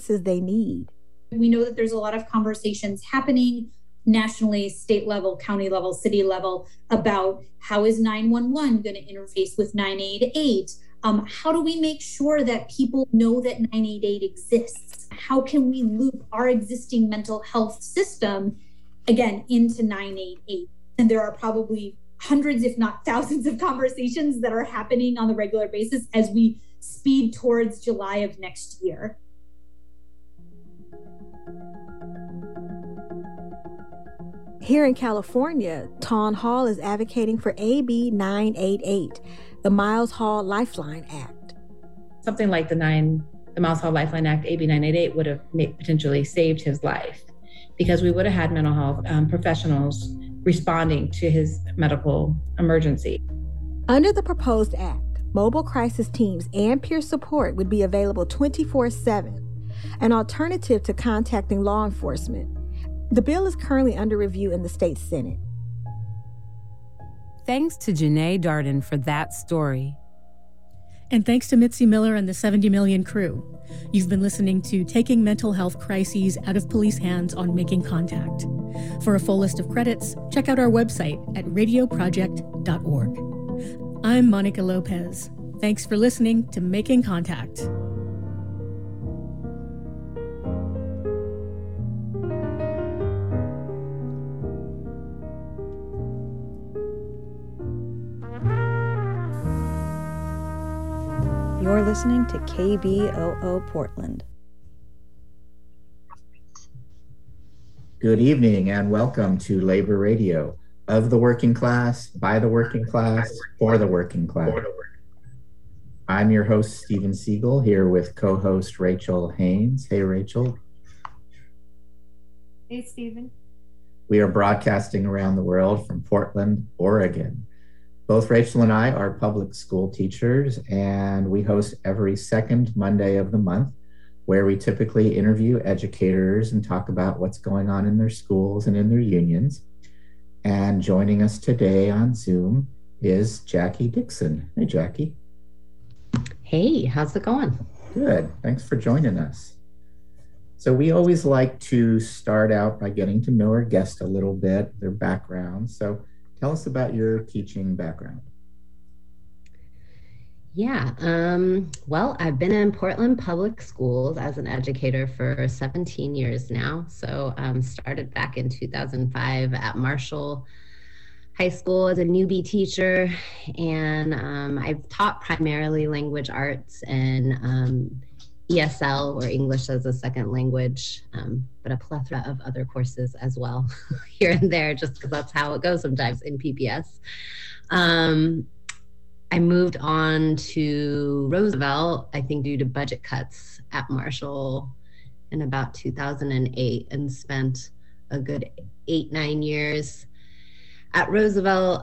services they need. We know that there's a lot of conversations happening nationally, state level, county level, city level about how is 911 going to interface with 988? How do we make sure that people know that 988 exists? How can we loop our existing mental health system, again, into 988? And there are probably hundreds, if not thousands, of conversations that are happening on a regular basis as we speed towards July of next year. Here in California, Tawn Hall is advocating for AB 988, the Miles Hall Lifeline Act. Something like the Miles Hall Lifeline Act, AB 988, would have potentially saved his life, because we would have had mental health professionals responding to his medical emergency. Under the proposed act, mobile crisis teams and peer support would be available 24/7, an alternative to contacting law enforcement. The bill is currently under review in the state Senate. Thanks to Janae Darden for that story. And thanks to Mitzi Miller and the 70 Million crew. You've been listening to Taking Mental Health Crises Out of Police Hands on Making Contact. For a full list of credits, check out our website at radioproject.org. I'm Monica Lopez. Thanks for listening to Making Contact. You're listening to KBOO Portland. Good evening and welcome to Labor Radio, of the working class, by the working class, for the working class. I'm your host, Steven Siegel, here with co-host Rachel Haynes. Hey, Rachel. Hey, Steven. We are broadcasting around the world from Portland, Oregon. Both Rachel and I are public school teachers, and we host every second Monday of the month, where we typically interview educators and talk about what's going on in their schools and in their unions. And joining us today on Zoom is Jackie Dixon. Hey, Jackie. Hey, how's it going? Good. Thanks for joining us. So we always like to start out by getting to know our guest a little bit, their background. So tell us about your teaching background. Yeah, well, I've been in Portland Public Schools as an educator for 17 years now. So started back in 2005 at Marshall High School as a newbie teacher. And I've taught primarily language arts and ESL, or English as a second language, but a plethora of other courses as well here and there, just because that's how it goes sometimes in PPS. I moved on to Roosevelt, I think due to budget cuts at Marshall in about 2008, and spent a good 8-9 years at Roosevelt.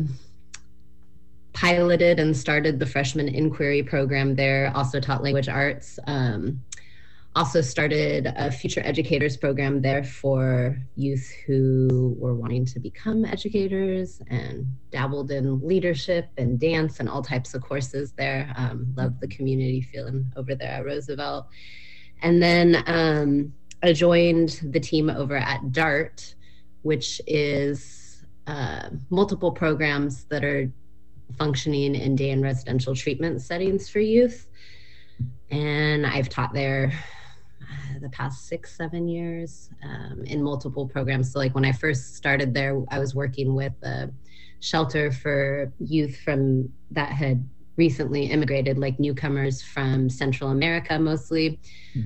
Piloted and started the freshman inquiry program there, also taught language arts. Also started a future educators program there for youth who were wanting to become educators, and dabbled in leadership and dance and all types of courses there. Loved the community feeling over there at Roosevelt. And then I joined the team over at DART, which is multiple programs that are functioning in day and residential treatment settings for youth. And I've taught there the past 6-7 years in multiple programs. So like when I first started there, I was working with a shelter for youth from that had recently immigrated, like newcomers from Central America mostly,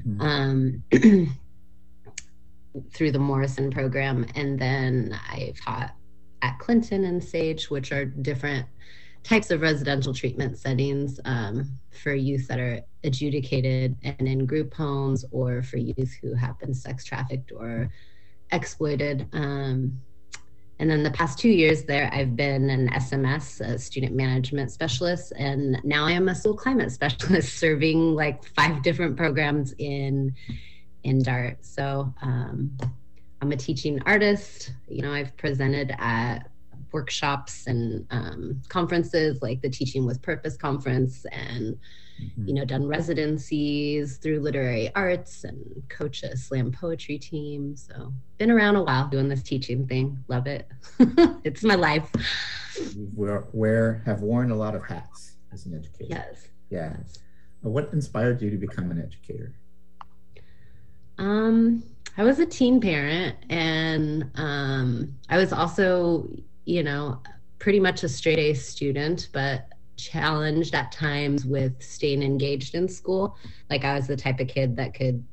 through the Morrison program. And then I've taught at Clinton and Sage, which are different types of residential treatment settings for youth that are adjudicated and in group homes, or for youth who have been sex trafficked or exploited. And then the past 2 years there, I've been an SMS, a student management specialist, and now I am a school climate specialist serving like 5 different programs in DART. So I'm a teaching artist. You know, I've presented at workshops and conferences like the Teaching with Purpose conference, and done residencies through literary arts and coach a slam poetry team. So been around a while doing this teaching thing. Love it. It's my life. Have worn a lot of hats as an educator. Yes. Yeah. What inspired you to become an educator? I was a teen parent, and I was also, pretty much a straight A student, but challenged at times with staying engaged in school. Like I was the type of kid that could,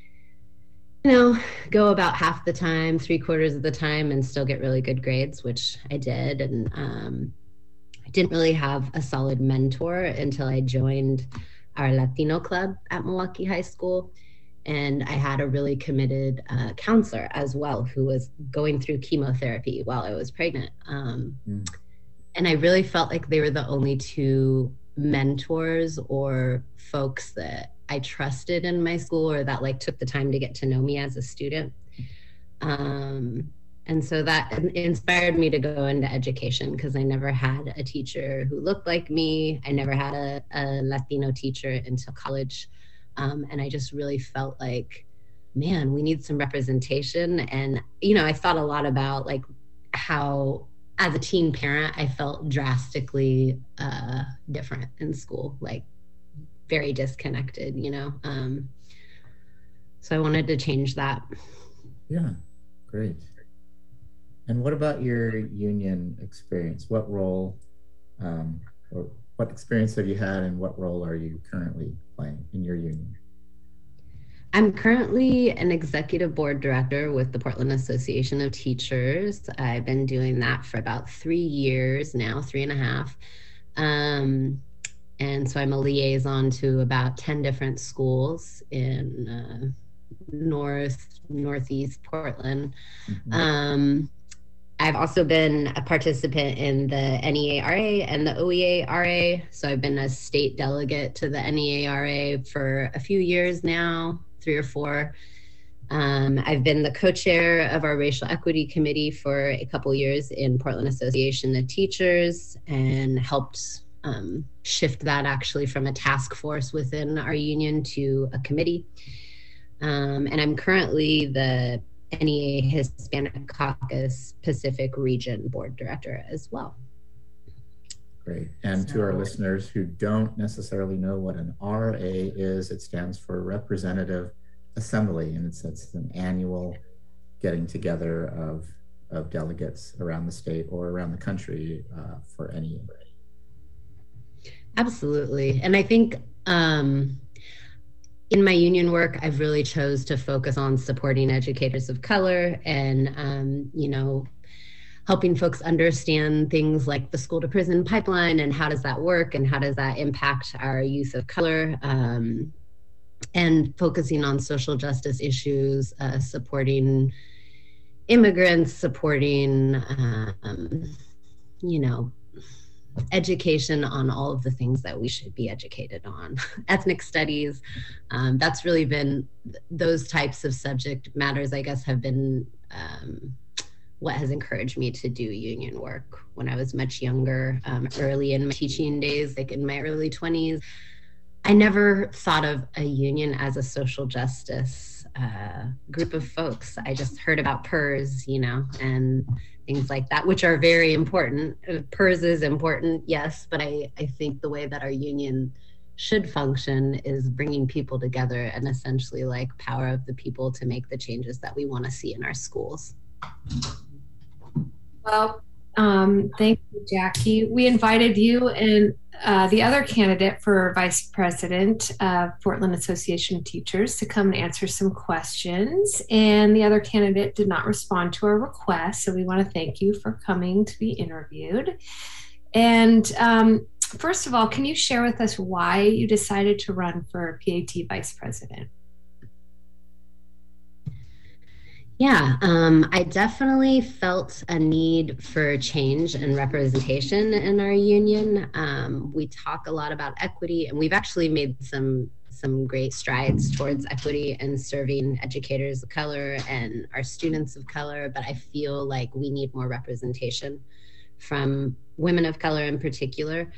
go about half the time, 3/4 of the time, and still get really good grades, which I did. And I didn't really have a solid mentor until I joined our Latino club at Milwaukee High School. And I had a really committed counselor as well, who was going through chemotherapy while I was pregnant. And I really felt like they were the only two mentors or folks that I trusted in my school, or that took the time to get to know me as a student. And so that inspired me to go into education, because I never had a teacher who looked like me. I never had a Latino teacher until college. And I just really felt like, man, we need some representation. And, I thought a lot about how, as a teen parent, I felt drastically different in school, very disconnected, so I wanted to change that. Yeah, great. And what about your union experience? What role or what experience have you had, and what role are you currently playing in your union? I'm currently an executive board director with the Portland Association of Teachers. I've been doing that for about 3 years now, 3.5. And so I'm a liaison to about 10 different schools in northeast Portland. I've also been a participant in the NEARA and the OEARA. So I've been a state delegate to the NEARA for a few years now, 3 or 4. I've been the co-chair of our racial equity committee for a couple years in Portland Association of Teachers, and helped shift that actually from a task force within our union to a committee. And I'm currently the NEA Hispanic Caucus Pacific Region Board Director as well. Great. And to our listeners who don't necessarily know what an RA is, it stands for Representative Assembly, and it's an annual getting together of delegates around the state or around the country for NEA. Absolutely. And I think in my union work, I've really chose to focus on supporting educators of color and, helping folks understand things like the school to prison pipeline and how does that work and how does that impact our youth of color, and focusing on social justice issues, supporting immigrants, supporting, education on all of the things that we should be educated on. Ethnic studies, that's really been, those types of subject matters, I guess, have been what has encouraged me to do union work. When I was much younger, early in my teaching days, in my early 20s, I never thought of a union as a social justice group of folks. I just heard about PERS, and things like that, which are very important. PERS is important, yes, but I think the way that our union should function is bringing people together and essentially power of the people to make the changes that we want to see in our schools. Well, thank you, Jackie. We invited you and the other candidate for vice president of Portland Association of Teachers to come and answer some questions. And the other candidate did not respond to our request. So we want to thank you for coming to be interviewed. And first of all, can you share with us why you decided to run for PAT vice president? Yeah, I definitely felt a need for change and representation in our union. We talk a lot about equity, and we've actually made some great strides towards equity and serving educators of color and our students of color, but I feel like we need more representation from women of color in particular.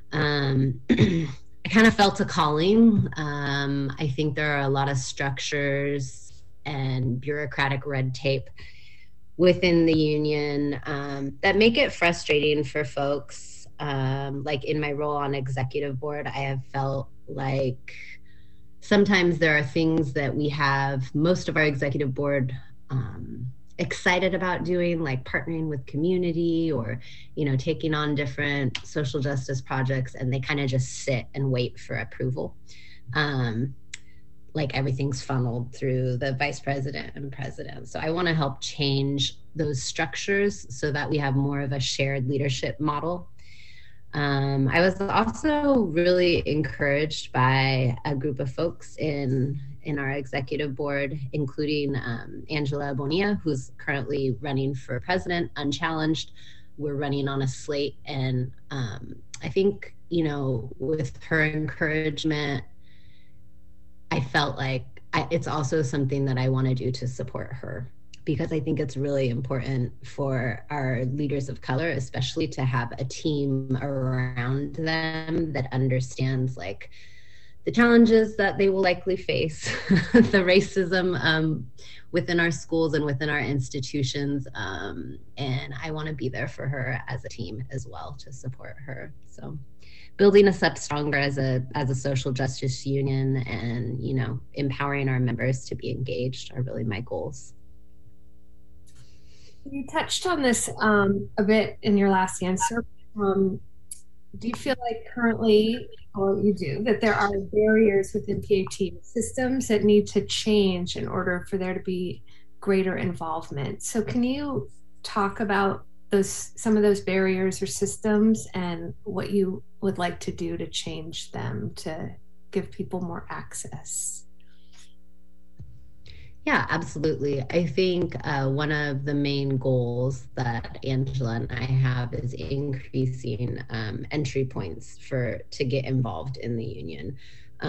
I kind of felt a calling. I think there are a lot of structures and bureaucratic red tape within the union that make it frustrating for folks. Like in my role on executive board, I have felt like sometimes there are things that we have most of our executive board excited about doing, like partnering with community or, taking on different social justice projects, and they kind of just sit and wait for approval. Like everything's funneled through the vice president and president. So I want to help change those structures so that we have more of a shared leadership model. I was also really encouraged by a group of folks in our executive board, including Angela Bonilla, who's currently running for president, unchallenged. We're running on a slate. And I think, with her encouragement, I felt like it's also something that I want to do to support her, because I think it's really important for our leaders of color, especially to have a team around them that understands like the challenges that they will likely face, the racism within our schools and within our institutions. And I want to be there for her as a team as well to support her. So building us up stronger as a social justice union and, empowering our members to be engaged are really my goals. You touched on this a bit in your last answer. Do you feel like currently, or you do, that there are barriers within PAT systems that need to change in order for there to be greater involvement? So can you talk about some of those barriers or systems and what you would like to do to change them to give people more access? Yeah, absolutely. I think one of the main goals that Angela and I have is increasing entry points to get involved in the union.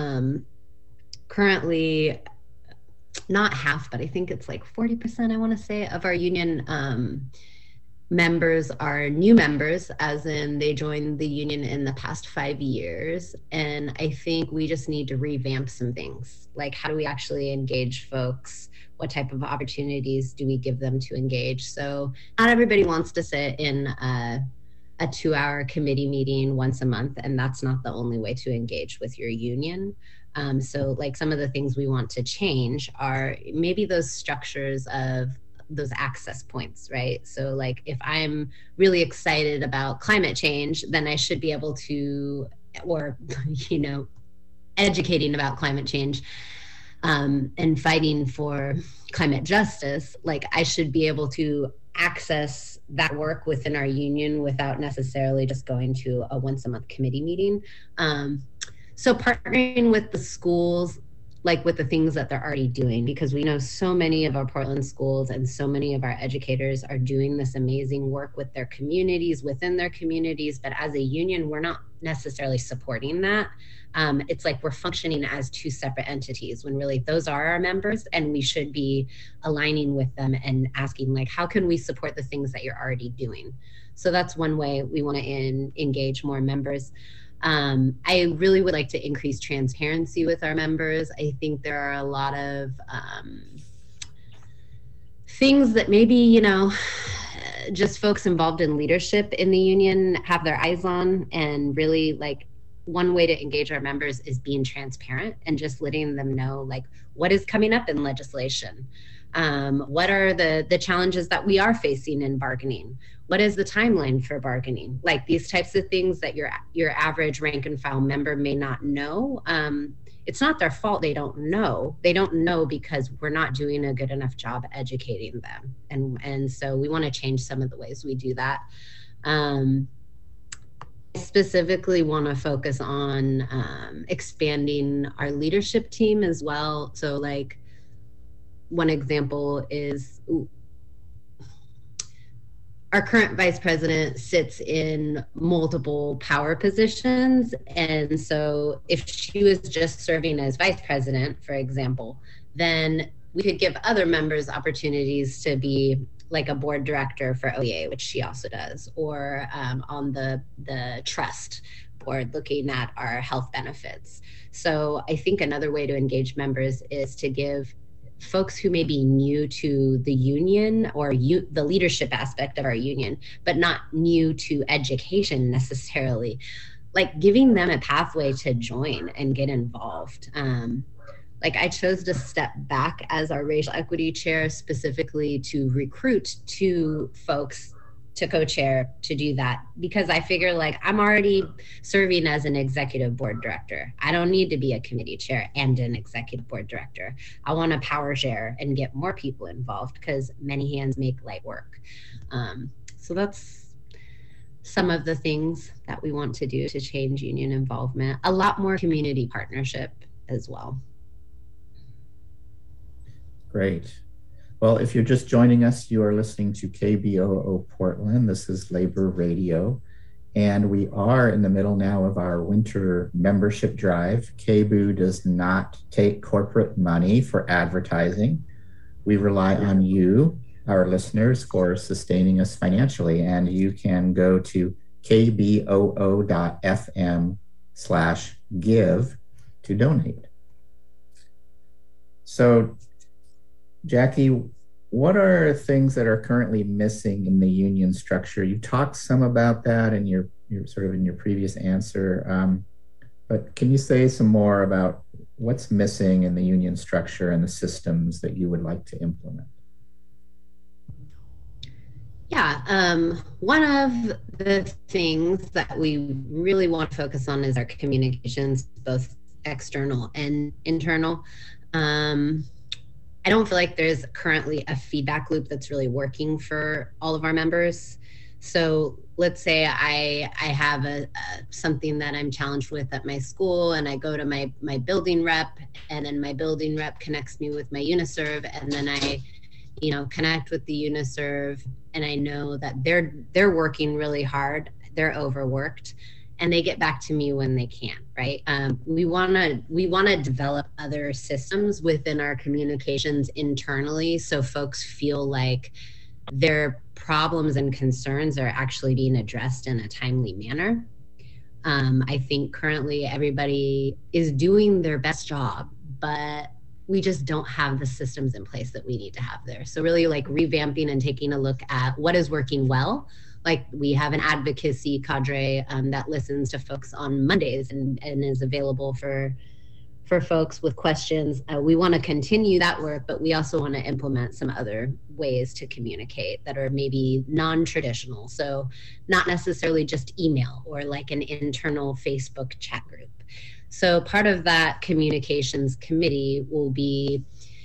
Currently, not half, but I think it's like 40%, I want to say, of our union members are new members, as in they joined the union in the past 5 years. And I think we just need to revamp some things. Like, how do we actually engage folks? What type of opportunities do we give them to engage? So not everybody wants to sit in a 2-hour committee meeting once a month, and that's not the only way to engage with your union. So like some of the things we want to change are maybe those structures of those access points, right? So like if I'm really excited about climate change, then I should be able to, or, educating about climate change and fighting for climate justice, like I should be able to access that work within our union without necessarily just going to a once a month committee meeting. So partnering with the schools, like with the things that they're already doing, because we know so many of our Portland schools and so many of our educators are doing this amazing work with their communities, within their communities, but as a union, we're not necessarily supporting that. It's like we're functioning as two separate entities when really those are our members, and we should be aligning with them and asking like, how can we support the things that you're already doing? So that's one way we want to engage more members. I really would like to increase transparency with our members. I think there are a lot of things that maybe, just folks involved in leadership in the union have their eyes on, and really like one way to engage our members is being transparent and just letting them know like what is coming up in legislation. What are the challenges that we are facing in bargaining? What is the timeline for bargaining? Like these types of things that your average rank and file member may not know. It's not their fault they don't know. They don't know because we're not doing a good enough job educating them. And so we want to change some of the ways we do that. I specifically want to focus on expanding our leadership team as well. So like one example is our current vice president sits in multiple power positions. And so if she was just serving as vice president, for example, then we could give other members opportunities to be like a board director for OEA, which she also does, or on the trust board looking at our health benefits. So I think another way to engage members is to give folks who may be new to the union or the leadership aspect of our union, but not new to education necessarily, like giving them a pathway to join and get involved. Like I chose to step back as our racial equity chair specifically to recruit 2 folks to co-chair to do that, because I figure like I'm already serving as an executive board director. I don't need to be a committee chair and an executive board director. I want to power share and get more people involved because many hands make light work. So that's some of the things that we want to do to change union involvement. A lot more community partnership as well. Great. Well, if you're just joining us, you are listening to KBOO Portland. This is Labor Radio, and we are in the middle now of our winter membership drive. KBOO does not take corporate money for advertising. We rely on you, our listeners, for sustaining us financially, and you can go to kboo.fm/give to donate. So, Jackie, what are things that are currently missing in the union structure? You talked some about that in your sort of in your previous answer, but can you say some more about what's missing in the union structure and the systems that you would like to implement? Yeah, one of the things that we really want to focus on is our communications, both external and internal. I don't feel like there's currently a feedback loop that's really working for all of our members. So let's say I have something that I'm challenged with at my school, and I go to my building rep, and then my building rep connects me with my UniServ, and then I connect with the UniServ, and I know that they're working really hard, they're overworked, and they get back to me when they can, right? We wanna develop other systems within our communications internally so folks feel like their problems and concerns are actually being addressed in a timely manner. I think currently everybody is doing their best job, but we just don't have the systems in place that we need to have there. So really like revamping and taking a look at what is working well. Like we have an advocacy cadre that listens to folks on Mondays and is available for folks with questions. We want to continue that work, but we also want to implement some other ways to communicate that are maybe non-traditional. So not necessarily just email or like an internal Facebook chat group. So part of that communications committee will be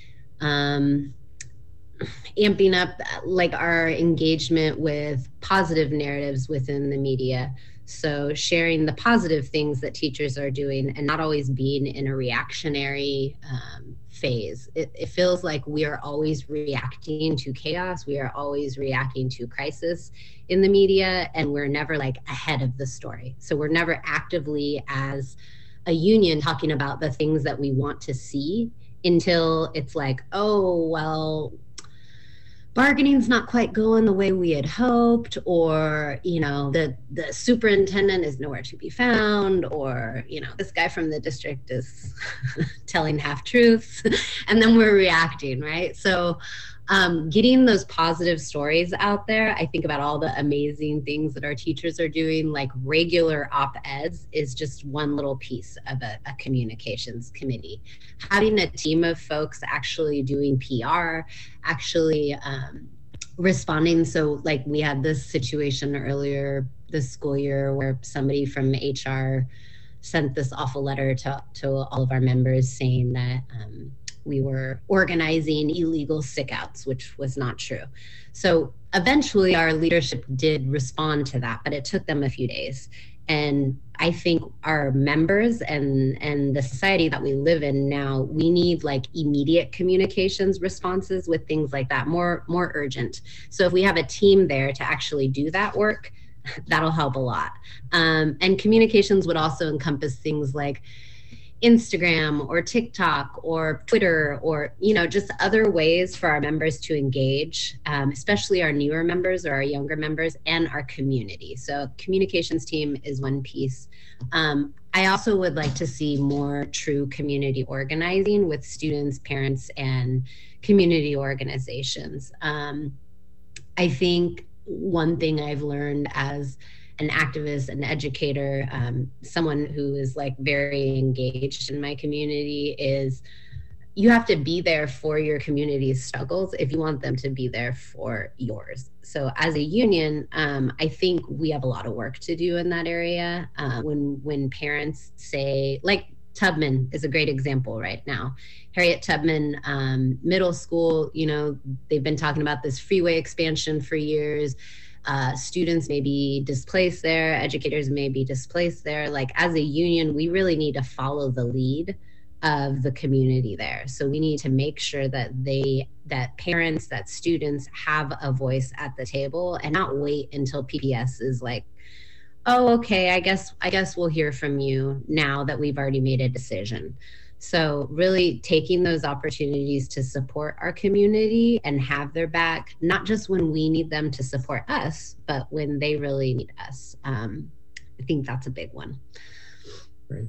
amping up like our engagement with positive narratives within the media. So sharing the positive things that teachers are doing and not always being in a reactionary phase. It feels like we are always reacting to chaos. We are always reacting to crisis in the media, and we're never like ahead of the story. So we're never actively as a union talking about the things that we want to see until it's like, oh, well, bargaining's not quite going the way we had hoped, or, the superintendent is nowhere to be found, or, this guy from the district is telling half truths, and then we're reacting, right? So getting those positive stories out there, I think about all the amazing things that our teachers are doing, like regular op-eds is just one little piece of a communications committee. Having a team of folks actually doing PR, actually responding. So like we had this situation earlier this school year where somebody from HR sent this awful letter to all of our members saying that we were organizing illegal sick-outs, which was not true. So eventually our leadership did respond to that, but it took them a few days. And I think our members and the society that we live in now, we need like immediate communications responses with things like that, more urgent. So if we have a team there to actually do that work, that'll help a lot. And communications would also encompass things like Instagram or TikTok or Twitter, or, you know, just other ways for our members to engage, especially our newer members or our younger members, and our community. So communications team is one piece. I also would like to see more true community organizing with students, parents, and community organizations. I think one thing I've learned as an activist, an educator, someone who is like very engaged in my community, is you have to be there for your community's struggles if you want them to be there for yours. So as a union, I think we have a lot of work to do in that area. When parents say, like Tubman is a great example right now. Harriet Tubman Middle School, you know, they've been talking about this freeway expansion for years. Students may be displaced there, educators may be displaced there. Like as a union, we really need to follow the lead of the community there. So we need to make sure that parents, that students have a voice at the table, and not wait until PPS is like, oh, okay, I guess we'll hear from you now that we've already made a decision. So really taking those opportunities to support our community and have their back, not just when we need them to support us, but when they really need us. I think that's a big one. Great.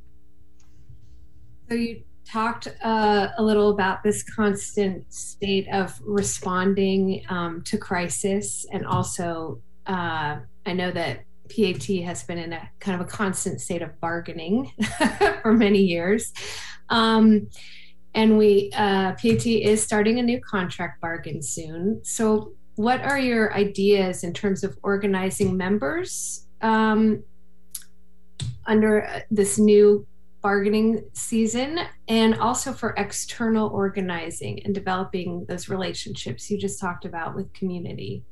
So you talked a little about this constant state of responding to crisis, and also I know that PAT has been in a kind of a constant state of bargaining for many years. And PAT is starting a new contract bargain soon. So what are your ideas in terms of organizing members under this new bargaining season, and also for external organizing and developing those relationships you just talked about with community?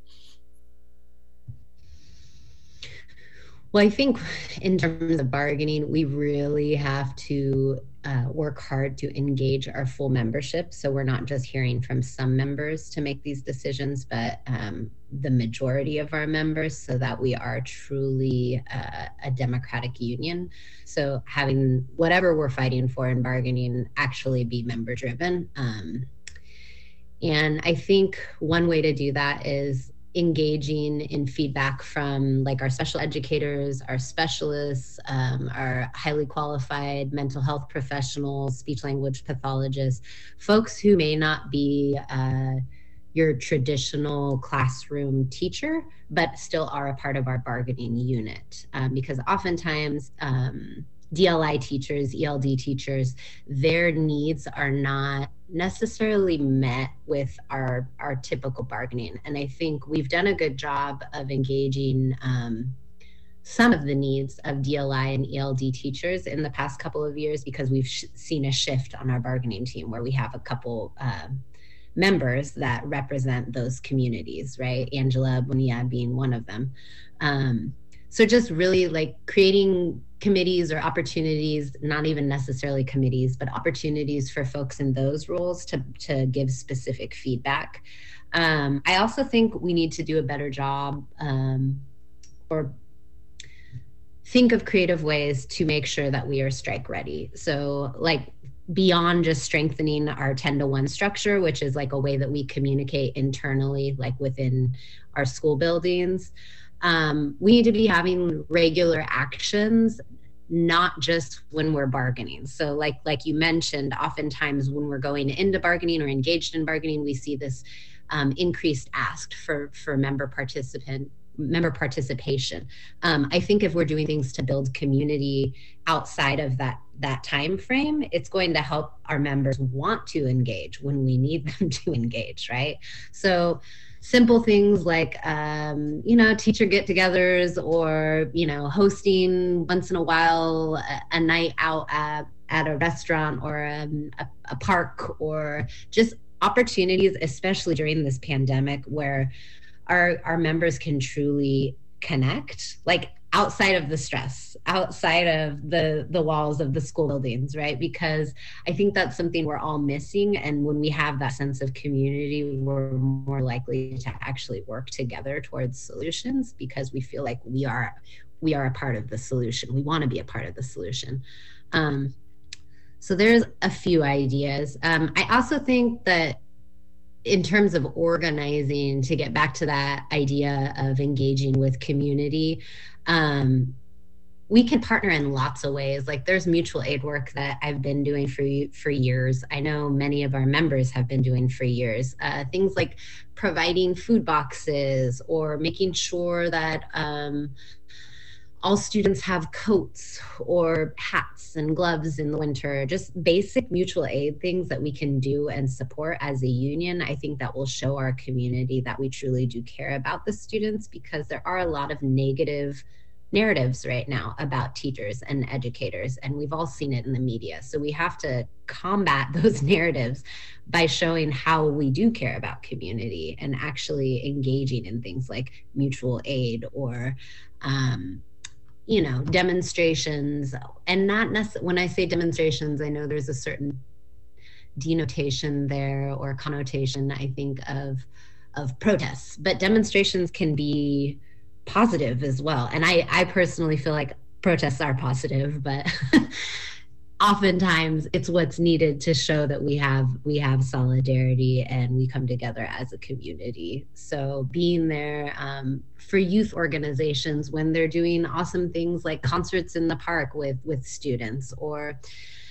Well, I think in terms of bargaining, we really have to work hard to engage our full membership. So we're not just hearing from some members to make these decisions, but the majority of our members, so that we are truly a democratic union. So having whatever we're fighting for in bargaining actually be member driven. And I think one way to do that is engaging in feedback from like our special educators, our specialists, our highly qualified mental health professionals, speech language pathologists, folks who may not be your traditional classroom teacher, but still are a part of our bargaining unit. Because oftentimes DLI teachers, ELD teachers, their needs are not necessarily met with our typical bargaining. And I think we've done a good job of engaging some of the needs of DLI and ELD teachers in the past couple of years, because we've seen a shift on our bargaining team where we have a couple members that represent those communities, right? Angela Bonilla being one of them. So just really like creating committees or opportunities, not even necessarily committees, but opportunities for folks in those roles to give specific feedback. I also think we need to do a better job or think of creative ways to make sure that we are strike ready. So like beyond just strengthening our 10-to-1 structure, which is like a way that we communicate internally, like within our school buildings, we need to be having regular actions, not just when we're bargaining. So like you mentioned, oftentimes when we're going into bargaining or engaged in bargaining, we see this increased ask for member participation. I think if we're doing things to build community outside of that time frame, it's going to help our members want to engage when we need them to engage, right? So simple things like, teacher get-togethers, or, hosting once in a while a night out at a restaurant or a park, or just opportunities, especially during this pandemic, where our members can truly connect, like outside of the stress, outside of the walls of the school buildings, right? Because I think that's something we're all missing. And when we have that sense of community, we're more likely to actually work together towards solutions, because we feel like we are a part of the solution. We want to be a part of the solution. So there's a few ideas. I also think that in terms of organizing, to get back to that idea of engaging with community, we can partner in lots of ways. Like there's mutual aid work that I've been doing for years. I know many of our members have been doing for years. Things like providing food boxes or making sure that all students have coats or hats and gloves in the winter, just basic mutual aid things that we can do and support as a union. I think that will show our community that we truly do care about the students, because there are a lot of negative narratives right now about teachers and educators, and we've all seen it in the media. So we have to combat those narratives by showing how we do care about community and actually engaging in things like mutual aid or demonstrations. And not necessarily, when I say demonstrations, I know there's a certain denotation there or connotation, I think, of protests, but demonstrations can be positive as well. And I personally feel like protests are positive, but oftentimes it's what's needed to show that we have solidarity and we come together as a community. So being there for youth organizations when they're doing awesome things like concerts in the park with students, or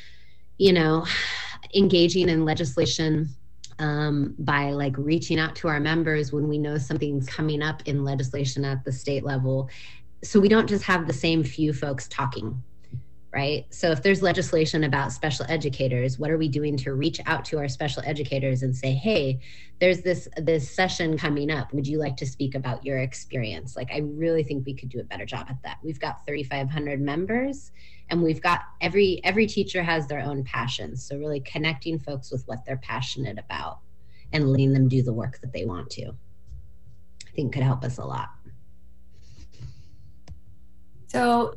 engaging in legislation by like reaching out to our members when we know something's coming up in legislation at the state level. So we don't just have the same few folks talking, right? So if there's legislation about special educators, what are we doing to reach out to our special educators and say, hey, there's this session coming up. Would you like to speak about your experience? Like, I really think we could do a better job at that. We've got 3,500 members, and we've got every teacher has their own passions. So really connecting folks with what they're passionate about and letting them do the work that they want to, I think could help us a lot. So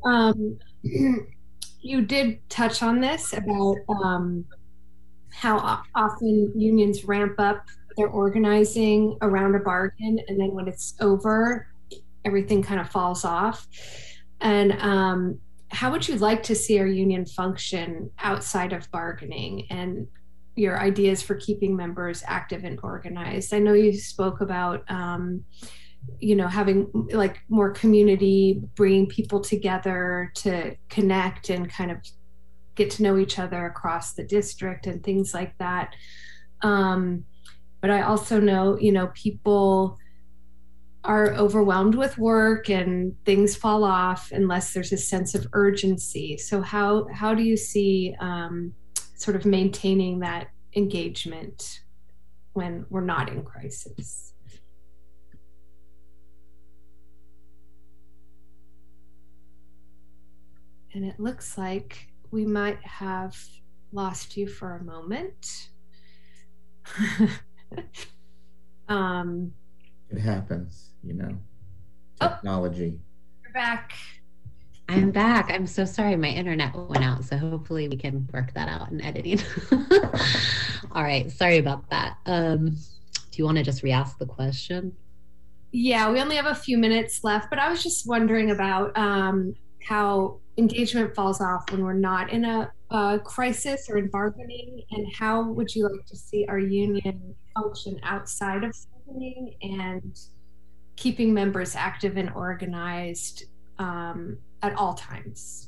you did touch on this about how often unions ramp up their organizing around a bargain, and then when it's over, everything kind of falls off. And how would you like to see our union function outside of bargaining, and your ideas for keeping members active and organized? I know you spoke about having like more community, bringing people together to connect and kind of get to know each other across the district and things like that. But I also know, people are overwhelmed with work and things fall off unless there's a sense of urgency. So how do you see sort of maintaining that engagement when we're not in crisis? And it looks like we might have lost you for a moment. It happens, technology. You're back. I'm back. I'm so sorry. My internet went out. So hopefully we can work that out in editing. All right. Sorry about that. Do you want to just re-ask the question? Yeah, we only have a few minutes left, but I was just wondering about how engagement falls off when we're not in a crisis or in bargaining, and how would you like to see our union function outside of bargaining and keeping members active and organized at all times?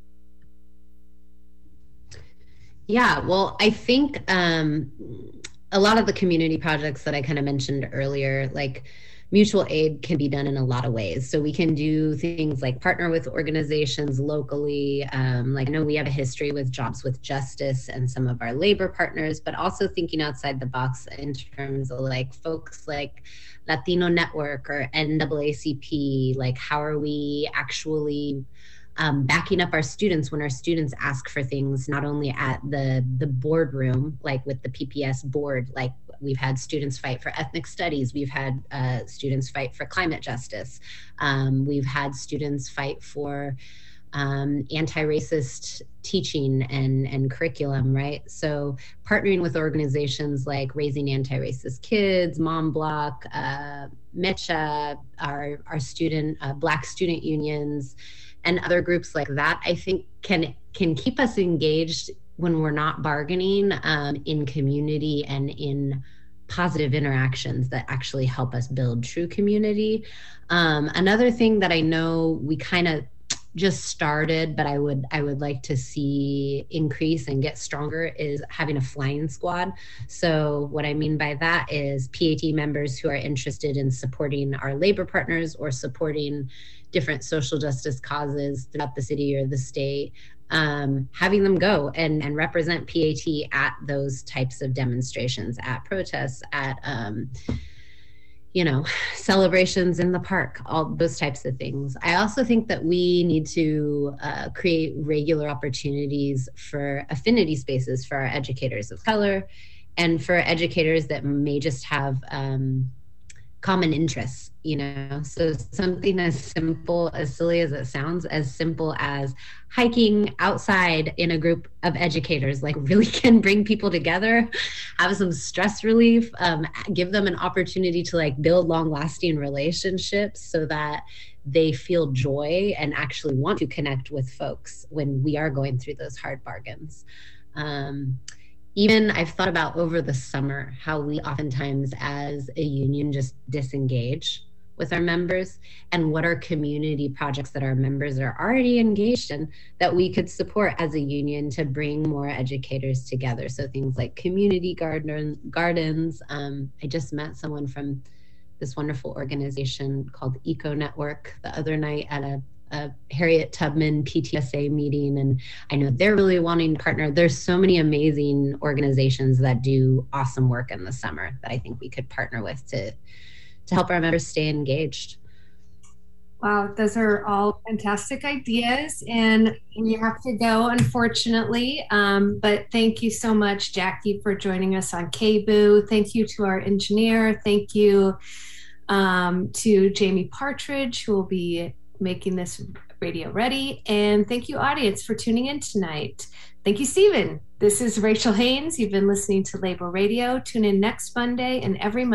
Yeah, well, I think a lot of the community projects that I kind of mentioned earlier, like mutual aid, can be done in a lot of ways. So we can do things like partner with organizations locally. Like I know we have a history with Jobs with Justice and some of our labor partners, but also thinking outside the box in terms of like folks like Latino Network or NAACP. Like, how are we actually backing up our students when our students ask for things, not only at the boardroom, like with the PPS board, like we've had students fight for ethnic studies. We've had students fight for climate justice. We've had students fight for anti-racist teaching and curriculum, right? So partnering with organizations like Raising Anti-Racist Kids, Mom Block, MECHA, our student, Black student unions, and other groups like that, I think can keep us engaged when we're not bargaining in community and in positive interactions that actually help us build true community. Another thing that I know we kind of just started, but I would like to see increase and get stronger, is having a flying squad. So what I mean by that is PAT members who are interested in supporting our labor partners or supporting different social justice causes throughout the city or the state, having them go and represent PAT at those types of demonstrations, at protests, at celebrations in the park, all those types of things. I also think that we need to create regular opportunities for affinity spaces for our educators of color and for educators that may just have common interests, so something as simple, as silly as it sounds, as simple as hiking outside in a group of educators, like, really can bring people together, have some stress relief, give them an opportunity to like build long-lasting relationships so that they feel joy and actually want to connect with folks when we are going through those hard bargains. Even I've thought about over the summer how we oftentimes as a union just disengage with our members, and what are community projects that our members are already engaged in that we could support as a union to bring more educators together. So things like community gardens. I just met someone from this wonderful organization called Eco Network the other night at a Harriet Tubman PTSA meeting, and I know they're really wanting to partner. There's so many amazing organizations that do awesome work in the summer that I think we could partner with to help our members stay engaged. Wow, those are all fantastic ideas, and we have to go, unfortunately. But thank you so much, Jackie, for joining us on KBOO. Thank you to our engineer. Thank you to Jamie Partridge, who will be making this radio ready. And thank you, audience, for tuning in tonight. Thank you, Stephen. This is Rachel Haynes. You've been listening to Labor Radio. Tune in next Monday and every Monday